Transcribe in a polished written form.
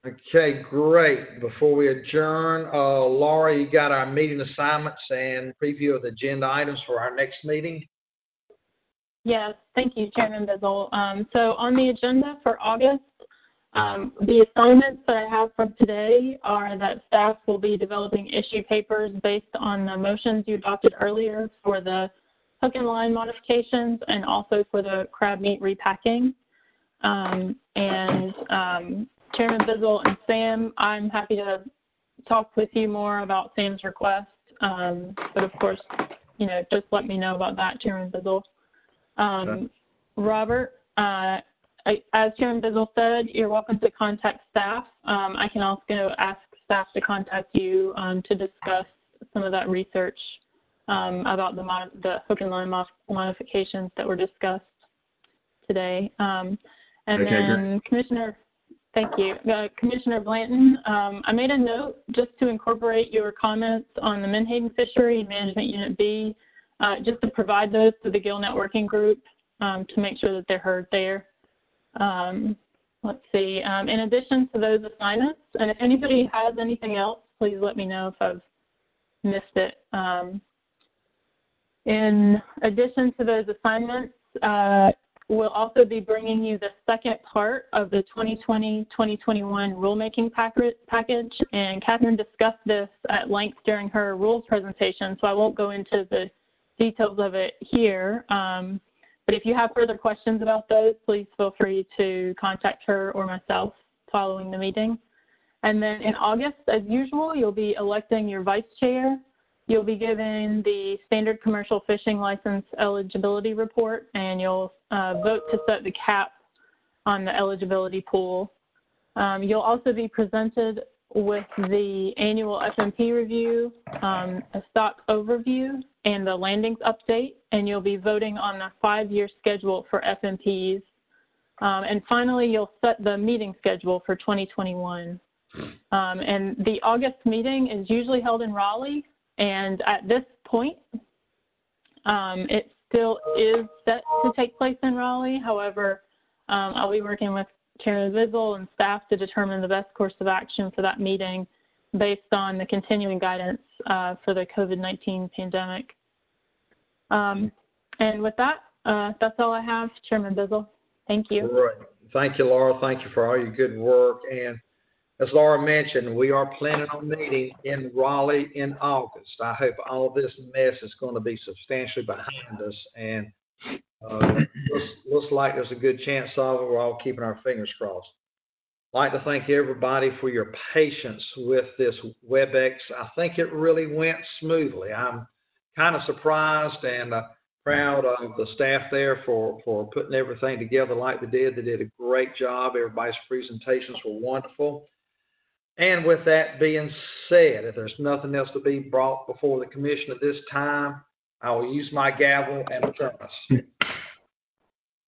Okay, great. Before we adjourn, Laura, you got our meeting assignments and preview of the agenda items for our next meeting? Yes, thank you, Chairman Bizzle. So on the agenda for August, the assignments that I have from today are that staff will be developing issue papers based on the motions you adopted earlier for the hook and line modifications and also for the crab meat repacking. Chairman Bizzle and Sam, I'm happy to talk with you more about Sam's request. But of course, just let me know about that, Chairman Bizzle. Robert, as Chairman Bizzle said, you're welcome to contact staff. I can also ask staff to contact you to discuss some of that research about the hook and line modifications that were discussed today. Then Commissioner, thank you. Commissioner Blanton, I made a note just to incorporate your comments on the Menhaden Fishery Management Unit B, just to provide those to the GillNet Working Group to make sure that they're heard there. Let's see. In addition to those assignments, and if anybody has anything else, please let me know if I've missed it. In addition to those assignments, we'll also be bringing you the second part of the 2020-2021 rulemaking package, and Catherine discussed this at length during her rules presentation, so I won't go into the details of it here. But if you have further questions about those, please feel free to contact her or myself following the meeting. And then in August, as usual, you'll be electing your vice chair. You'll be given the standard commercial fishing license eligibility report, and you'll vote to set the cap on the eligibility pool. You'll also be presented with the annual FMP review, a stock overview, and the landings update, and you'll be voting on the 5-year schedule for FMPs. And finally, you'll set the meeting schedule for 2021. And the August meeting is usually held in Raleigh, and at this point, it still is set to take place in Raleigh. However, I'll be working with Chairman Bizzle and staff to determine the best course of action for that meeting based on the continuing guidance for the COVID-19 pandemic. And with that, that's all I have, Chairman Bizzle. Thank you. All right. Thank you, Laura. Thank you for all your good work. And as Laura mentioned, we are planning on meeting in Raleigh in August. I hope all this mess is going to be substantially behind us, and looks like there's a good chance of it. We're all keeping our fingers crossed. I'd like to thank everybody for your patience with this WebEx. I think it really went smoothly. I'm kind of surprised and proud of the staff there for putting everything together like they did. They did a great job. Everybody's presentations were wonderful. And with that being said, if there's nothing else to be brought before the commission at this time, I will use my gavel and adjourn us.